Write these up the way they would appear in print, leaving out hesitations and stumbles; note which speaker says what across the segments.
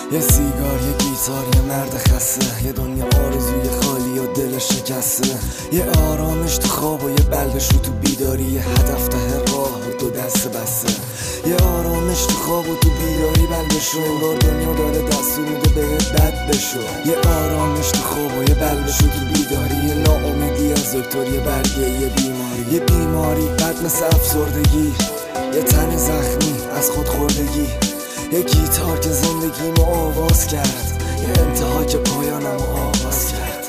Speaker 1: یه سیگار، یه گیتار، یه مرد خسته، یه دنیا آرزوی خالی و دل شکسته، یه آرامش تو خواب و یه بلبش رو تو بیداری، یه هدف ته راه و دو دست بسته. یه آرامش تو خواب و تو بیداری بلبش رو، انگار دنیا داره دستور میده بهت بد بشو. یه آرامش تو خواب و یه بلبش رو تو بیداری، یه ناامیدی از دکتر، یه برگه، یه بیماری، یه بیماری بد مثل افسردگی، یه تن زخمی از خودخوردگی، یه گیتار که زندگیمو آواز کرد، یه انتها که پایانمو آغاز کرد.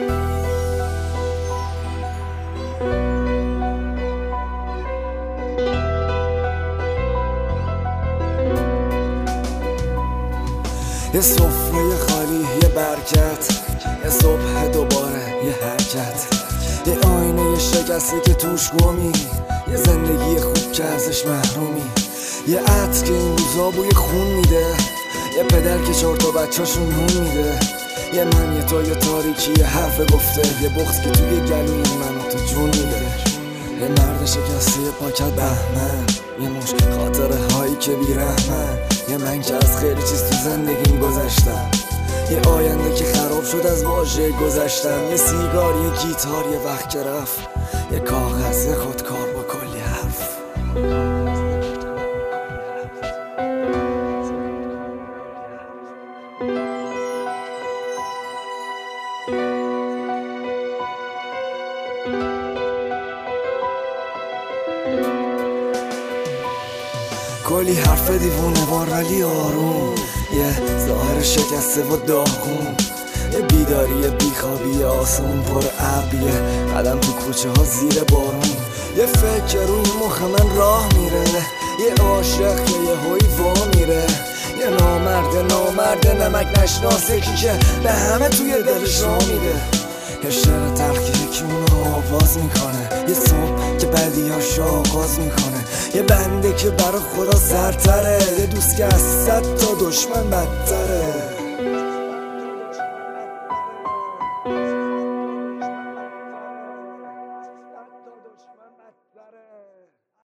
Speaker 1: یه سفره خالی، یه برکت، یه صبح دوباره، یه حرکت، یه آینه شکسته که توش گمی، یه زندگی خوب که ازش محرومی، یه عطر که این روزا بوی خون میده، یه پدر که 4 تا بچه‌شون نون میده، یه من، یه تو، یه تاریکی، یه حرف گفته، یه بغض که توی گلوی من و تو جون میده، یه مرد شکسته، یه پاکت بهمن، یه مش خاطره هایی که بیرحمن، یه من که از خیلی چیز تو زندگیم گذشتم، یه آینده که خراب شد از واژه گذشتم، یه سیگار، یه گیتار، یه وقت که رفت، یه کاغذ، یه خودکار با کلی حرف. کلی حرف دیوونه وار ولی آروم، یه ظاهر شکسته و داغون، یه بیداری، یه بیخوابی آسمون پر ابر، یه قدم تو کوچه ها زیر بارون، یه فکر روی مخ من راه میره، یه عاشق که یه هوی وا میره، یه نامرد نمک نشناسه که به همه توی دلش را میده، یه شعر تلخی که اونو آواز میکنه، یه صبح که بدیهاش آغاز میکنه، یه بنده که برا خدا سرتره، یه دوست که از 100 تا دشمن بدتره.